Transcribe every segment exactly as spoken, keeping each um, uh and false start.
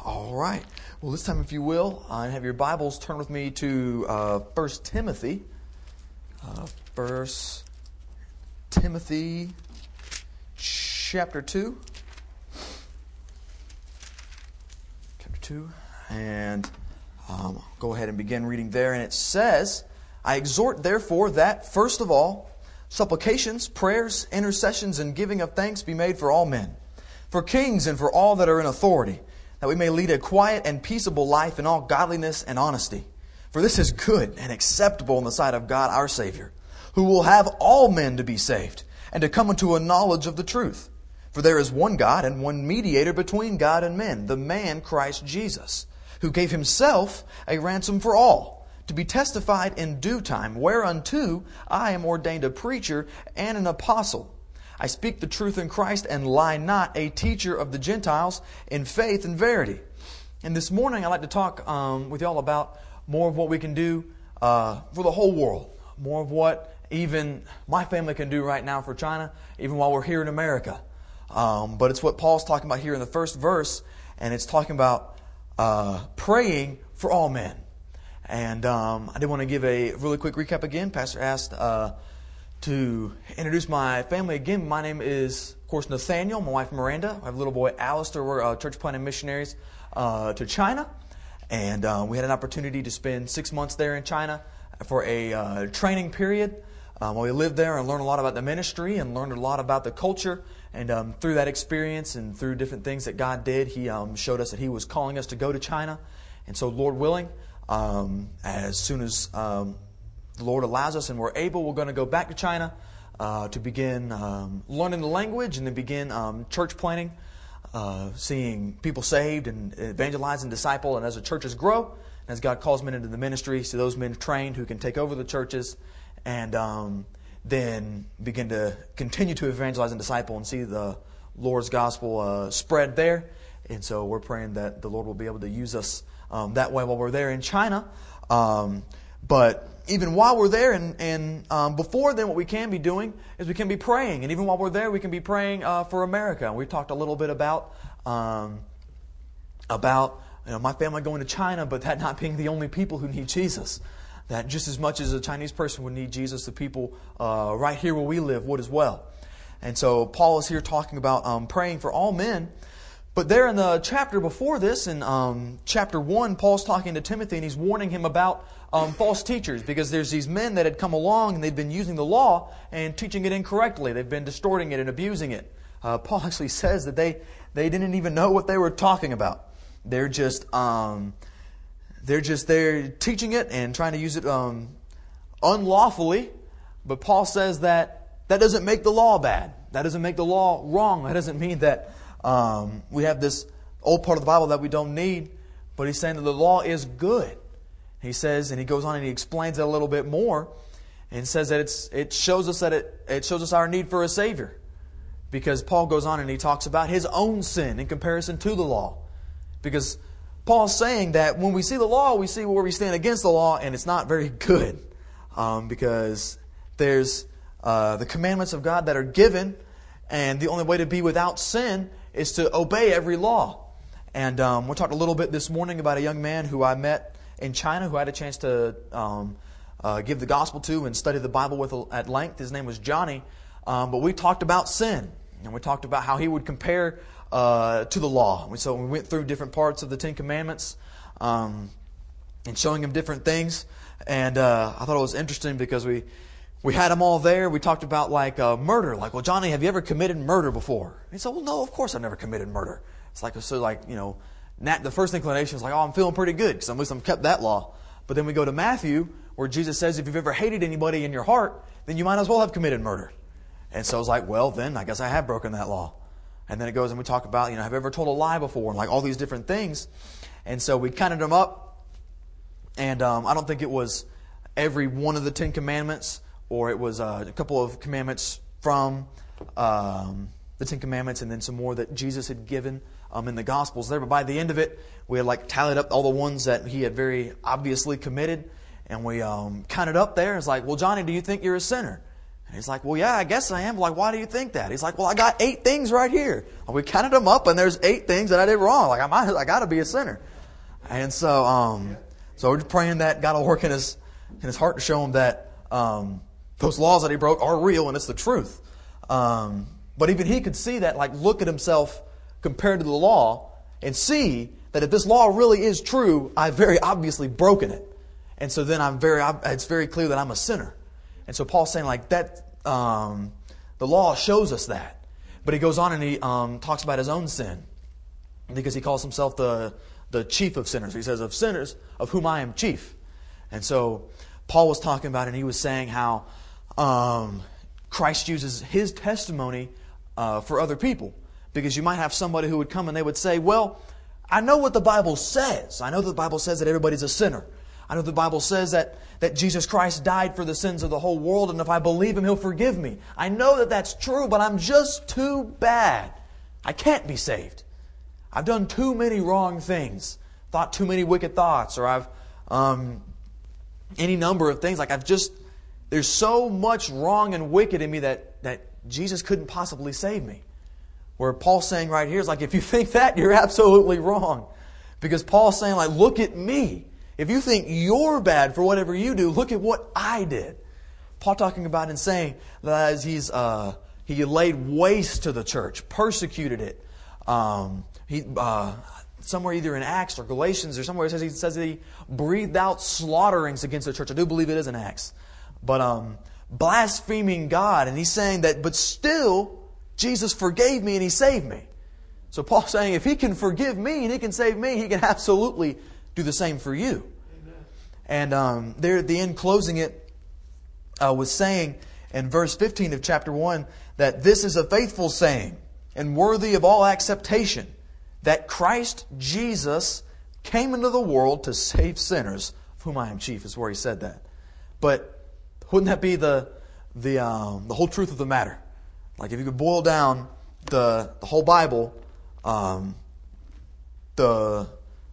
All right. Well, this time, if you will, uh, have your Bibles, turn with me to uh, First Timothy. Uh, First Timothy chapter two. Chapter two. And um, go ahead and begin reading there. And it says, I exhort, therefore, that, first of all, supplications, prayers, intercessions, and giving of thanks be made for all men, for kings and for all that are in authority, that we may lead a quiet and peaceable life in all godliness and honesty. For this is good and acceptable in the sight of God our Savior, who will have all men to be saved and to come into a knowledge of the truth. For there is one God and one mediator between God and men, the man Christ Jesus, who gave himself a ransom for all, to be testified in due time, whereunto I am ordained a preacher and an apostle. I speak the truth in Christ and lie not, a teacher of the Gentiles in faith and verity. And this morning I'd like to talk um, with you all about more of what we can do uh, for the whole world. More of what even my family can do right now for China, even while we're here in America. Um, but it's what Paul's talking about here in the first verse, and it's talking about uh, praying for all men. And um, I did want to give a really quick recap again. Pastor asked uh, to introduce my family again. My name is, of course, Nathaniel. My wife, Miranda. I have a little boy, Alistair. We're uh, church planting missionaries uh, to China. And uh, we had an opportunity to spend six months there in China for a uh, training period. Um, we lived there and learned a lot about the ministry and learned a lot about the culture. And um, through that experience and through different things that God did, He um, showed us that He was calling us to go to China. And so, Lord willing, um, as soon as um, the Lord allows us and we're able, we're going to go back to China uh, to begin um, learning the language and then begin um, church planting, uh, seeing people saved and evangelize and disciple. And as the churches grow, as God calls men into the ministry, see those men trained who can take over the churches and um, then begin to continue to evangelize and disciple and see the Lord's gospel uh, spread there. And so we're praying that the Lord will be able to use us um, that way while we're there in China. Um, but even while we're there and, and um, before then, what we can be doing is we can be praying. And even while we're there, we can be praying uh, for America. And we've talked a little bit about um, about you know, my family going to China, but that not being the only people who need Jesus. That just as much as a Chinese person would need Jesus, the people uh, right here where we live would as well. And so Paul is here talking about um, praying for all men. But there in the chapter before this, in um, chapter one, Paul's talking to Timothy and he's warning him about um, false teachers, because there's these men that had come along and they've been using the law and teaching it incorrectly. They've been distorting it and abusing it. Uh, Paul actually says that they, they didn't even know what they were talking about. They're just um, they're just there teaching it and trying to use it um, unlawfully. But Paul says that that doesn't make the law bad. That doesn't make the law wrong. That doesn't mean that Um, we have this old part of the Bible that we don't need, but he's saying that the law is good. He says, and he goes on and he explains it a little bit more, and says that it's it shows us that it it shows us our need for a Savior, because Paul goes on and he talks about his own sin in comparison to the law, because Paul's saying that when we see the law, we see where we stand against the law, and it's not very good, um, because there's uh, the commandments of God that are given, and the only way to be without sin is to obey every law. And um, we talked a little bit this morning about a young man who I met in China who I had a chance to um, uh, give the gospel to and study the Bible with at length. His name was Johnny. Um, but we talked about sin. And we talked about how he would compare uh, to the law. So we went through different parts of the Ten Commandments um, and showing him different things. And uh, I thought it was interesting because we... We had them all there. We talked about like uh, murder. Like, well, Johnny, have you ever committed murder before? He said, well, no, of course I've never committed murder. It's like, so like, you know, nat- the first inclination is like, oh, I'm feeling pretty good because at least I've kept that law. But then we go to Matthew where Jesus says if you've ever hated anybody in your heart, then you might as well have committed murder. And so I was like, well, then I guess I have broken that law. And then it goes and we talk about, you know, have you ever told a lie before? And like all these different things. And so we counted them up. And um, I don't think it was every one of the Ten Commandments, or it was uh, a couple of commandments from um, the Ten Commandments and then some more that Jesus had given um, in the Gospels there. But by the end of it, we had like tallied up all the ones that he had very obviously committed. And we um, counted up there. It's like, well, Johnny, do you think you're a sinner? And he's like, well, yeah, I guess I am. Like, why do you think that? He's like, well, I got eight things right here. And we counted them up, and there's eight things that I did wrong. Like, I might, I got to be a sinner. And so, um, so we're just praying that God will work in his in his heart to show him that um, those laws that he broke are real and it's the truth. Um, but even he could see that, like, look at himself compared to the law and see that if this law really is true, I've very obviously broken it. And so then I'm very, it's very clear that I'm a sinner. And so Paul's saying, like, that, um, the law shows us that. But he goes on and he um, talks about his own sin, because he calls himself the the chief of sinners. He says, of sinners, of whom I am chief. And so Paul was talking about it, and he was saying how um, Christ uses his testimony uh, for other people. Because you might have somebody who would come and they would say, well, I know what the Bible says. I know that the Bible says that everybody's a sinner. I know the Bible says that, that Jesus Christ died for the sins of the whole world, and if I believe Him, He'll forgive me. I know that that's true, but I'm just too bad. I can't be saved. I've done too many wrong things, thought too many wicked thoughts, or I've um, any number of things. Like I've just, there's so much wrong and wicked in me that, that Jesus couldn't possibly save me. Where Paul's saying right here is like, if you think that, you're absolutely wrong. Because Paul's saying, like, look at me. If you think you're bad for whatever you do, look at what I did. Paul talking about and saying that as he's uh, he laid waste to the church, persecuted it. Um, he uh, somewhere either in Acts or Galatians or somewhere it says he says that he breathed out slaughterings against the church. I do believe it is in Acts, but um, blaspheming God, and he's saying that, but still Jesus forgave me and He saved me. So Paul's saying if He can forgive me and He can save me, He can absolutely do the same for you. Amen. And um, there at the end, closing it, uh, was saying in verse fifteen of chapter one that this is a faithful saying and worthy of all acceptation, that Christ Jesus came into the world to save sinners, of whom I am chief, is where he said that. But wouldn't that be the the um, the whole truth of the matter? Like if you could boil down the the whole Bible, um, the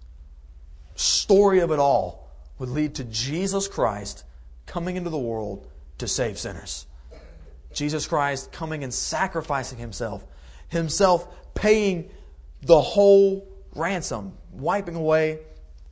story of it all would lead to Jesus Christ coming into the world to save sinners. Jesus Christ coming and sacrificing Himself, Himself paying the whole ransom, wiping away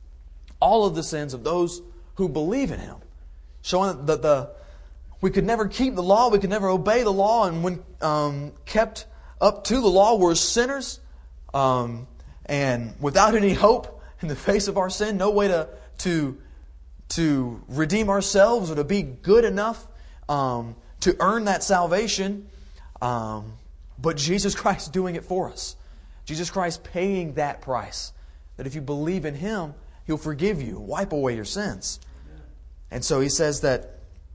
all of the sins of those who believe in Him. Showing that the we could never keep the law, we could never obey the law, and when um, kept up to the law, we're sinners, um, and without any hope in the face of our sin, no way to to to redeem ourselves or to be good enough um, to earn that salvation. Um, but Jesus Christ doing it for us. Jesus Christ paying that price. That if you believe in Him, He'll forgive you, wipe away your sins. And so He says that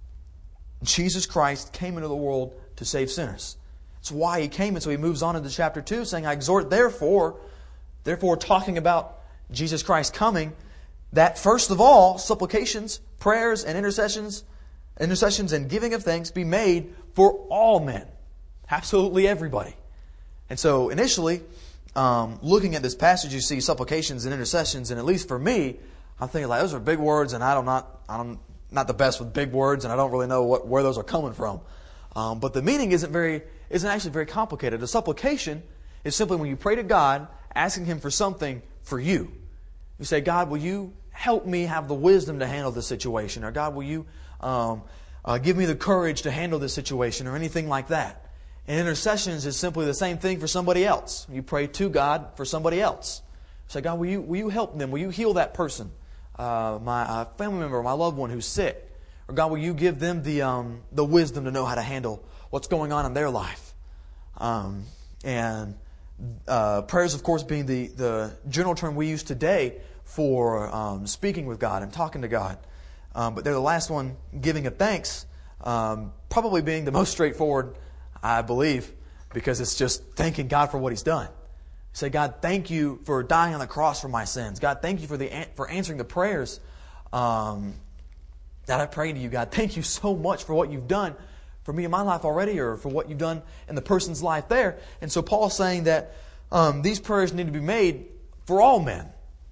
Jesus Christ came into the world to save sinners. That's why He came. And so He moves on into chapter two saying, I exhort therefore, therefore talking about Jesus Christ coming, that first of all, supplications, prayers, and intercessions, intercessions and giving of thanks be made for all men. Absolutely everybody. And so initially, um, looking at this passage, you see supplications and intercessions, and at least for me, I'm thinking like those are big words, and I don't not I'm not the best with big words, and I don't really know what where those are coming from. Um, but the meaning isn't very isn't actually very complicated. A supplication is simply when you pray to God, asking Him for something for you. You say, God, will you help me have the wisdom to handle this situation? Or God, will you um, uh, give me the courage to handle this situation? Or anything like that. And intercessions is simply the same thing for somebody else. You pray to God for somebody else. Say, God, will you will you help them? Will you heal that person? Uh, my uh, family member, my loved one who's sick. Or God, will you give them the um, the wisdom to know how to handle what's going on in their life? Um, and uh, prayers, of course, being the, the general term we use today for um, speaking with God and talking to God. Um, but they're the last one, giving of thanks, um, probably being the most straightforward, I believe, because it's just thanking God for what He's done. Say, God, thank you for dying on the cross for my sins. God, thank you for the for answering the prayers um, that I prayed to you. God, thank you so much for what you've done for me in my life already, or for what you've done in the person's life there. And so Paul's saying that um, these prayers need to be made for all men.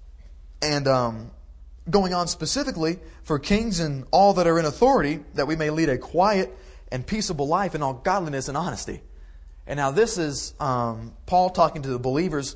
And um, going on specifically for kings and all that are in authority, that we may lead a quiet and peaceable life in all godliness and honesty. And now this is um, Paul talking to the believers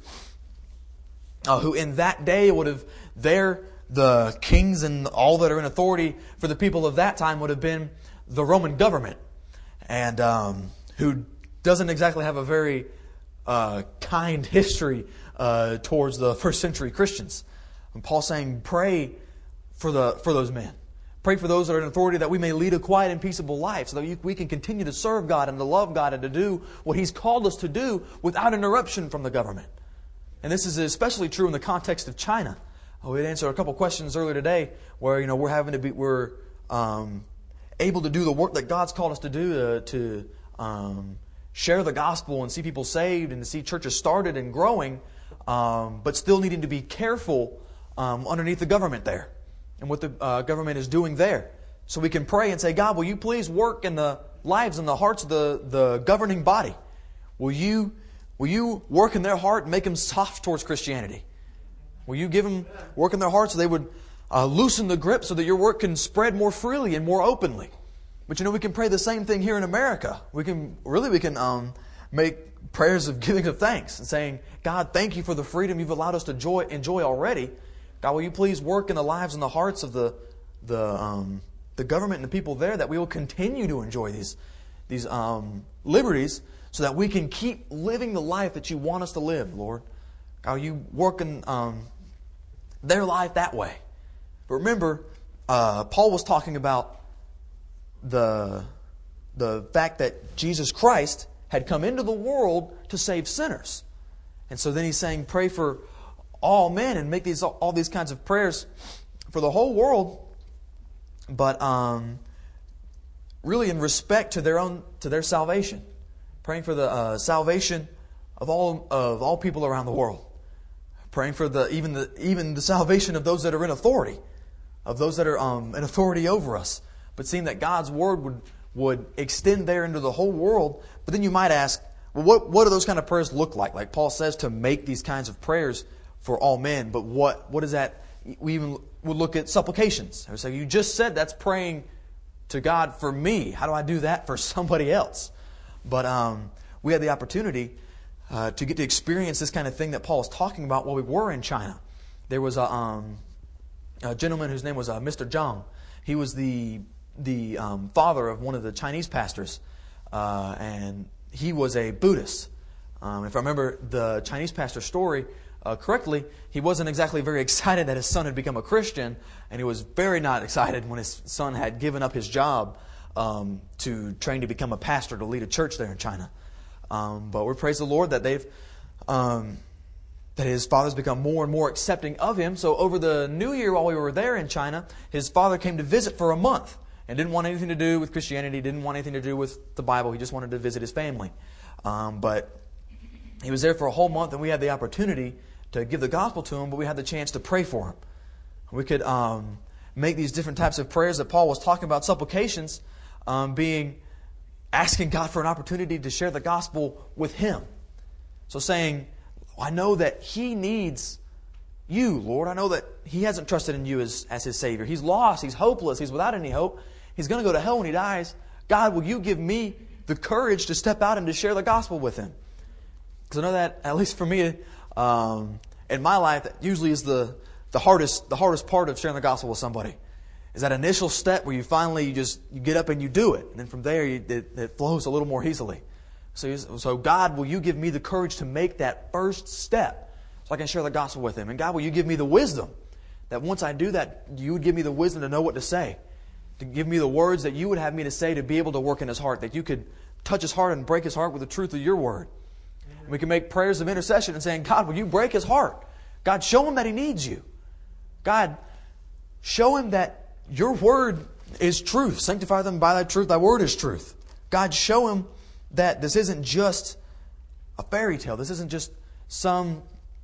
uh, who in that day would have, they're the kings and all that are in authority for the people of that time would have been the Roman government. And um, who doesn't exactly have a very uh, kind history uh, towards the first century Christians. And Paul's saying, pray for the for those men. Pray for those that are in authority that we may lead a quiet and peaceable life so that you, we can continue to serve God and to love God and to do what He's called us to do without interruption from the government. And this is especially true in the context of China. We had answered a couple questions earlier today where, you know, we're having to be, we're um, able to do the work that God's called us to do to, to um, share the gospel and see people saved and to see churches started and growing, um, but still needing to be careful um, underneath the government there and what the uh, government is doing there. So we can pray and say, God, will you please work in the lives and the hearts of the, the governing body? Will you, will you work in their heart and make them soft towards Christianity? Will you give them work in their hearts so they would uh, loosen the grip so that your work can spread more freely and more openly? But you know, we can pray the same thing here in America. We can, really we can um, make prayers of giving of thanks and saying, God, thank you for the freedom you've allowed us to enjoy, enjoy already. God, will you please work in the lives and the hearts of the the um, the government and the people there that we will continue to enjoy these, these um, liberties so that we can keep living the life that you want us to live, Lord. God, will you work in um, their life that way? But remember, uh, Paul was talking about the the fact that Jesus Christ had come into the world to save sinners. And so then he's saying, pray for all men and make these all these kinds of prayers for the whole world, but um, really in respect to their own to their salvation, praying for the uh, salvation of all of all people around the world, praying for the even the even the salvation of those that are in authority, of those that are um, in authority over us, but seeing that God's word would would extend there into the whole world. But then you might ask, well, what what do those kind of prayers look like? Like Paul says, to make these kinds of prayers for all men, but what what is that? We even would look at supplications. So you just said that's praying to God for me. How do I do that for somebody else? But um, we had the opportunity uh, to get to experience this kind of thing that Paul was talking about while we were in China. There was a, um, a gentleman whose name was uh, Mister Zhang. He was the the um, father of one of the Chinese pastors, uh, and he was a Buddhist. Um, if I remember the Chinese pastor story Uh, correctly, he wasn't exactly very excited that his son had become a Christian, and he was very not excited when his son had given up his job um, to train to become a pastor to lead a church there in China. Um, but we praise the Lord that they've um, that his father's become more and more accepting of him. So over the New Year, while we were there in China, his father came to visit for a month and didn't want anything to do with Christianity, didn't want anything to do with the Bible. He just wanted to visit his family. Um, but he was there for a whole month, and we had the opportunity to give the gospel to him, but we had the chance to pray for him. We could um, make these different types of prayers that Paul was talking about, supplications, um, being asking God for an opportunity to share the gospel with him. So saying, I know that he needs you, Lord. I know that he hasn't trusted in you as, as his Savior. He's lost. He's hopeless. He's without any hope. He's going to go to hell when he dies. God, will you give me the courage to step out and to share the gospel with him? Because I know that, at least for me, Um, in my life, that usually is the, the hardest the hardest part of sharing the gospel with somebody. Is that initial step where you finally you just you get up and you do it, and then from there you, it, it flows a little more easily. So, so God, will you give me the courage to make that first step so I can share the gospel with him? And God, will you give me the wisdom that once I do that, you would give me the wisdom to know what to say, to give me the words that you would have me to say to be able to work in his heart, that you could touch his heart and break his heart with the truth of your word. We can make prayers of intercession and saying, God, will you break his heart? God, show him that he needs you. God, show him that your word is truth. Sanctify them by thy truth. Thy word is truth. God, show him that this isn't just a fairy tale. This isn't just some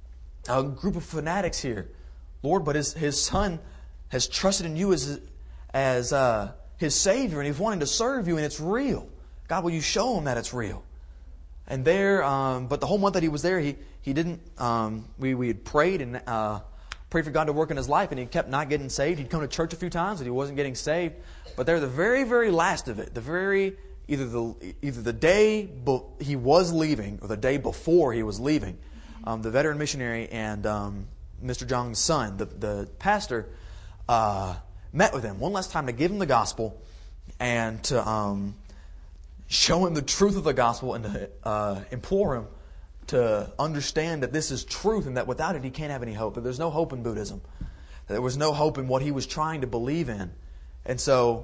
uh, group of fanatics here, Lord, but his, his son has trusted in you as, as uh, his Savior, and he's wanting to serve you, and it's real. God, will you show him that it's real? And there, um, but the whole month that he was there, he he didn't. Um, we we had prayed and uh, prayed for God to work in his life, and he kept not getting saved. He'd come to church a few times, and he wasn't getting saved. But there, the very very last of it, the very either the either the day be, he was leaving or the day before he was leaving, um, the veteran missionary and um, Mister Jong's son, the, the pastor, uh, met with him one last time to give him the gospel and to um, show him the truth of the gospel and to uh, implore him to understand that this is truth and that without it he can't have any hope. That there's no hope in Buddhism. That there was no hope in what he was trying to believe in. And so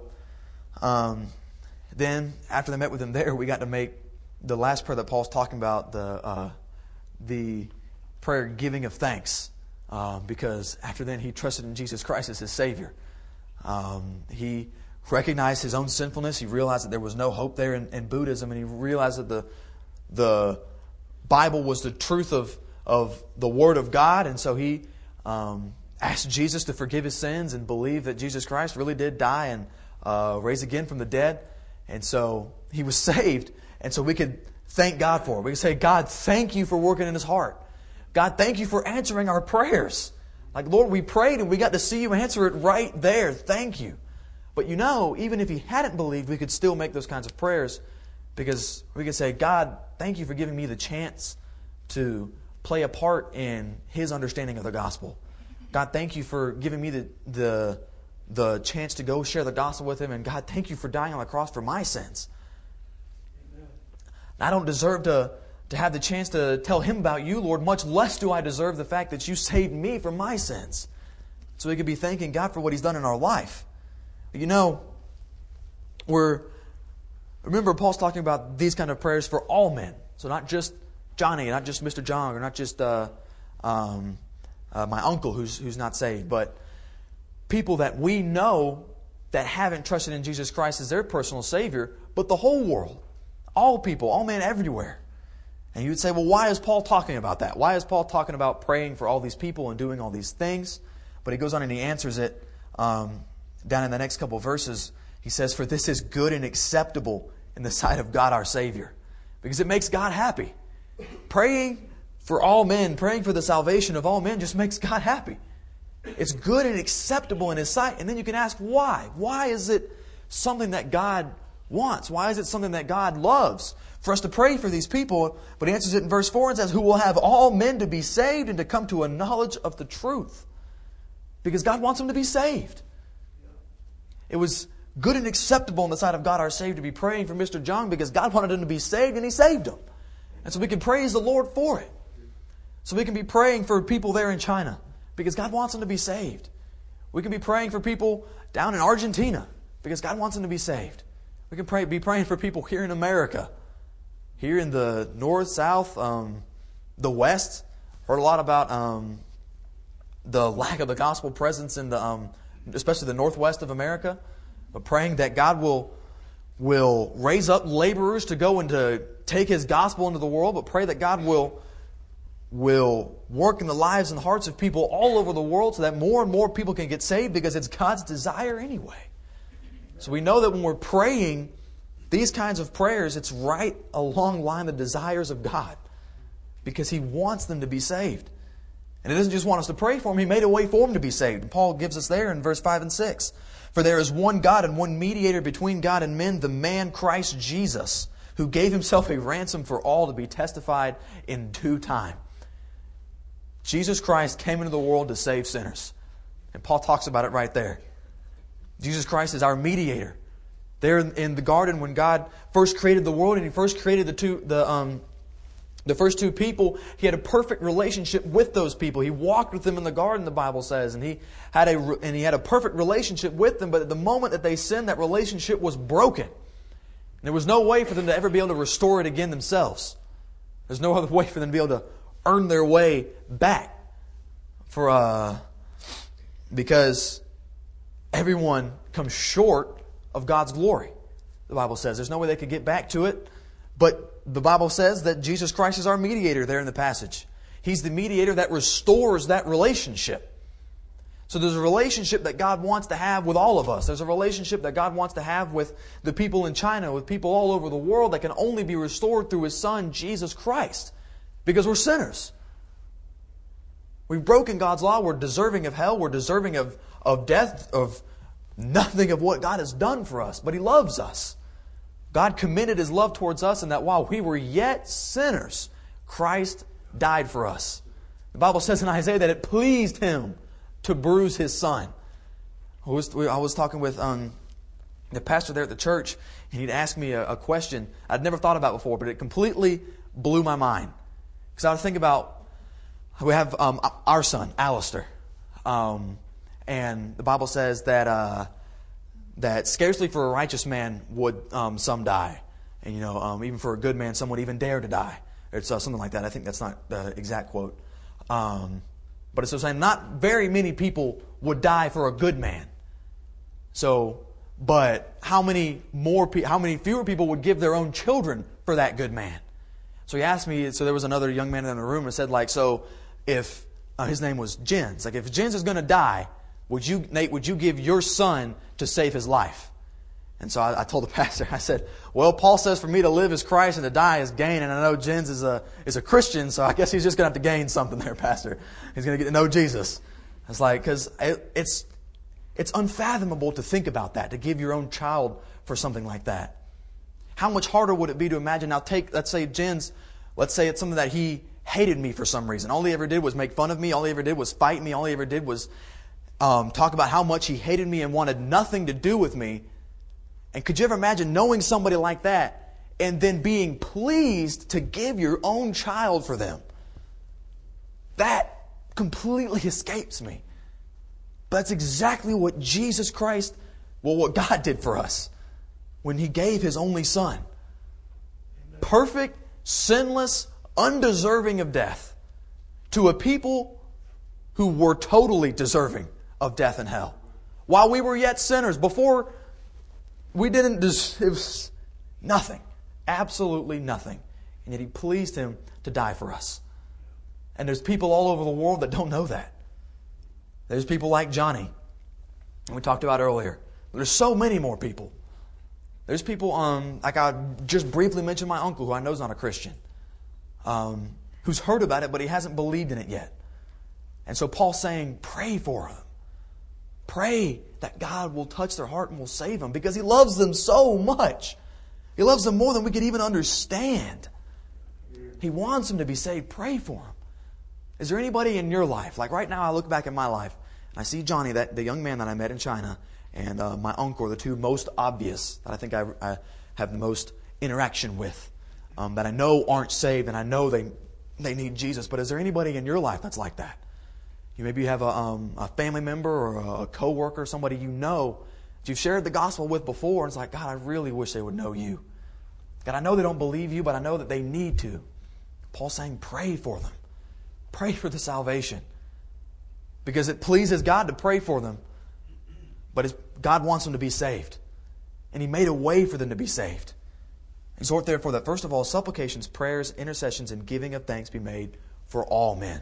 um, then after they met with him there, we got to make the last prayer that Paul's talking about, the uh, the prayer giving of thanks. Uh, because after then he trusted in Jesus Christ as his Savior. Um, he recognized his own sinfulness. He realized that there was no hope there in, in Buddhism, and he realized that the the Bible was the truth of of the Word of God, and so he um, asked Jesus to forgive his sins and believed that Jesus Christ really did die and uh, raise again from the dead, and so he was saved. And so we could thank God for it. We could say, God, thank you for working in his heart. God, thank you for answering our prayers. Like, Lord, we prayed and we got to see you answer it right there. Thank you. But you know, even if he hadn't believed, we could still make those kinds of prayers because we could say, God, thank you for giving me the chance to play a part in his understanding of the gospel. God, thank you for giving me the, the, the chance to go share the gospel with him. And God, thank you for dying on the cross for my sins. Amen. I don't deserve to... to have the chance to tell him about you, Lord, much less do I deserve the fact that you saved me from my sins. So we could be thanking God for what he's done in our life. You know, we're, remember Paul's talking about these kind of prayers for all men. So not just Johnny, not just Mister Jong, or not just uh, um, uh, my uncle who's who's not saved, but people that we know that haven't trusted in Jesus Christ as their personal Savior, but the whole world, all people, all men everywhere. And you would say, well, why is Paul talking about that? Why is Paul talking about praying for all these people and doing all these things? But he goes on and he answers it um, down in the next couple of verses. He says, for this is good and acceptable in the sight of God our Savior. Because it makes God happy. Praying for all men, praying for the salvation of all men just makes God happy. It's good and acceptable in his sight. And then you can ask why. Why is it something that God wants? Why is it something that God loves? For us to pray for these people, but he answers it in verse four and says, who will have all men to be saved and to come to a knowledge of the truth. Because God wants them to be saved. It was good and acceptable in the sight of God our Savior to be praying for Mister Jong because God wanted him to be saved and he saved him. And so we can praise the Lord for it. So we can be praying for people there in China because God wants them to be saved. We can be praying for people down in Argentina because God wants them to be saved. We can pray, be praying for people here in America. Here in the north, south, um, the west, heard a lot about um, the lack of the gospel presence in the, um, especially the northwest of America. But praying that God will will raise up laborers to go and to take His gospel into the world. But pray that God will will work in the lives and the hearts of people all over the world, so that more and more people can get saved because it's God's desire anyway. So we know that when we're praying these kinds of prayers, it's right along the line of the desires of God. Because He wants them to be saved. And He doesn't just want us to pray for them, He made a way for them to be saved. And Paul gives us there in verse five and six. For there is one God and one mediator between God and men, the man Christ Jesus, who gave Himself a ransom for all to be testified in due time. Jesus Christ came into the world to save sinners. And Paul talks about it right there. Jesus Christ is our mediator. There in the garden, when God first created the world and He first created the two, the um, the first two people, He had a perfect relationship with those people. He walked with them in the garden, the Bible says, and He had a and He had a perfect relationship with them. But at the moment that they sinned, that relationship was broken. There was no way for them to ever be able to restore it again themselves. There's no other way for them to be able to earn their way back. For uh, because everyone comes short of God's glory, the Bible says. There's no way they could get back to it. But the Bible says that Jesus Christ is our mediator there in the passage. He's the mediator that restores that relationship. So there's a relationship that God wants to have with all of us. There's a relationship that God wants to have with the people in China, with people all over the world, that can only be restored through His Son, Jesus Christ. Because we're sinners. We've broken God's law. We're deserving of hell. We're deserving of, of death, of nothing of what God has done for us. But He loves us. God commended His love towards us in that while we were yet sinners, Christ died for us. The Bible says in Isaiah that it pleased Him to bruise His Son. I was, I was talking with um, the pastor there at the church, and he'd asked me a, a question I'd never thought about before, but it completely blew my mind. Because I would think about, we have um, our son, Alistair. Um, and the Bible says that uh, that scarcely for a righteous man would um, some die. And, you know, um, even for a good man, some would even dare to die. It's uh, something like that. I think that's not the exact quote. Um, but it's saying not very many people would die for a good man. So, but how many more, pe- how many fewer people would give their own children for that good man? So he asked me, so there was another young man in the room and said, like, so if, uh, his name was Jens, like if Jens is going to die, would you, Nate, would you give your son to save his life? And so I, I told the pastor, I said, well, Paul says for me to live is Christ and to die is gain. And I know Jens is a is a Christian, so I guess he's just going to have to gain something there, Pastor. He's going to get to know Jesus. It's like, because it, it's, it's unfathomable to think about that, to give your own child for something like that. How much harder would it be to imagine, now take, let's say Jens, let's say it's something that he hated me for some reason. All he ever did was make fun of me. All he ever did was fight me. All he ever did was um, talk about how much he hated me and wanted nothing to do with me. And could you ever imagine knowing somebody like that and then being pleased to give your own child for them? That completely escapes me. But that's exactly what Jesus Christ, well, what God did for us when He gave His only Son. Amen. Perfect, sinless, undeserving of death to a people who were totally deserving of death and hell. While we were yet sinners, before we didn't, des- it was nothing, absolutely nothing. And yet He pleased Him to die for us. And there's people all over the world that don't know that. There's people like Johnny, we talked about earlier. There's so many more people. There's people, um, like I just briefly mentioned my uncle, who I know is not a Christian, um, who's heard about it, but he hasn't believed in it yet. And so Paul's saying, pray for them. Pray that God will touch their heart and will save them, because He loves them so much. He loves them more than we could even understand. He wants them to be saved. Pray for them. Is there anybody in your life, like right now I look back at my life, and I see Johnny, that the young man that I met in China, and uh, my uncle are the two most obvious that I think I, I have the most interaction with, um, that I know aren't saved, and I know they they need Jesus. But is there anybody in your life that's like that? You maybe have a, um, a family member or a coworker, somebody you know that you've shared the gospel with before, and it's like, God, I really wish they would know You. God, I know they don't believe You, but I know that they need to. Paul's saying, pray for them. Pray for the salvation. Because it pleases God to pray for them. But God wants them to be saved. And He made a way for them to be saved. Exhort therefore that first of all, supplications, prayers, intercessions, and giving of thanks be made for all men.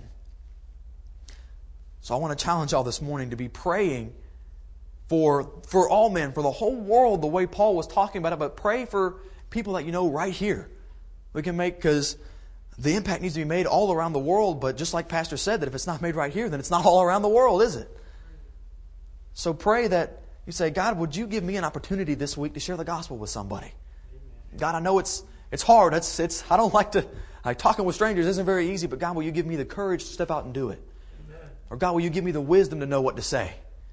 So I want to challenge y'all this morning to be praying for, for all men, for the whole world, the way Paul was talking about it. But pray for people that you know right here. We can make, because the impact needs to be made all around the world, but just like Pastor said, that if it's not made right here, then it's not all around the world, is it? So pray that you say, God, would You give me an opportunity this week to share the gospel with somebody? Amen. God, I know it's it's hard. It's it's I don't like to like talking with strangers isn't very easy, but God, will You give me the courage to step out and do it? Amen. Or God, will You give me the wisdom to know what to say?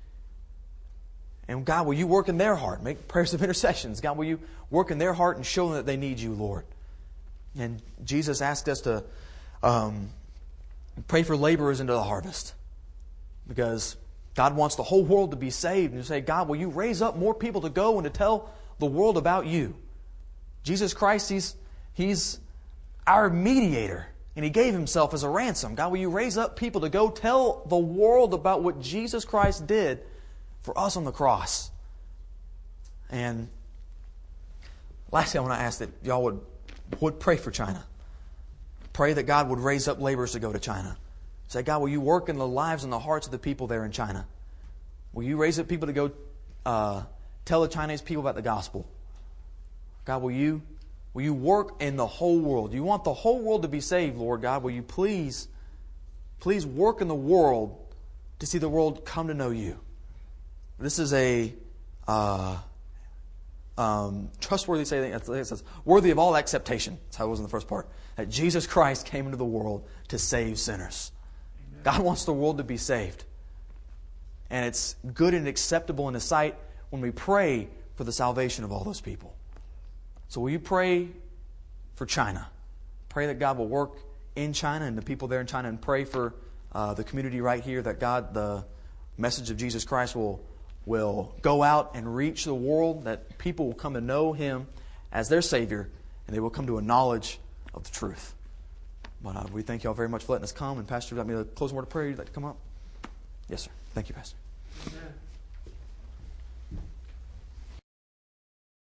And God, will You work in their heart? Make prayers of intercessions. God, will You work in their heart and show them that they need You, Lord? And Jesus asked us to um, pray for laborers into the harvest, because God wants the whole world to be saved. And you say, God, will You raise up more people to go and to tell the world about You? Jesus Christ, He's, He's our mediator, and He gave Himself as a ransom. God, will You raise up people to go tell the world about what Jesus Christ did for us on the cross? And lastly, I want to ask that y'all would would pray for China. Pray that God would raise up laborers to go to China. Say, God, will You work in the lives and the hearts of the people there in China? Will You raise up people to go uh, tell the Chinese people about the gospel? God, will You will You work in the whole world? You want the whole world to be saved, Lord God. Will You please, please work in the world to see the world come to know You? This is a uh, um, trustworthy, say it says, worthy of all acceptation. That's how it was in the first part. That Jesus Christ came into the world to save sinners. Amen. God wants the world to be saved. And it's good and acceptable in His sight when we pray for the salvation of all those people. So will you pray for China? Pray that God will work in China and the people there in China, and pray for uh, the community right here, that God, the message of Jesus Christ will, will go out and reach the world, that people will come to know Him as their Savior, and they will come to a knowledge of the truth. But uh, we thank you all very much for letting us come. And Pastor, let me close a word of prayer. You'd like to come up? Yes, sir. Thank you, Pastor. Amen.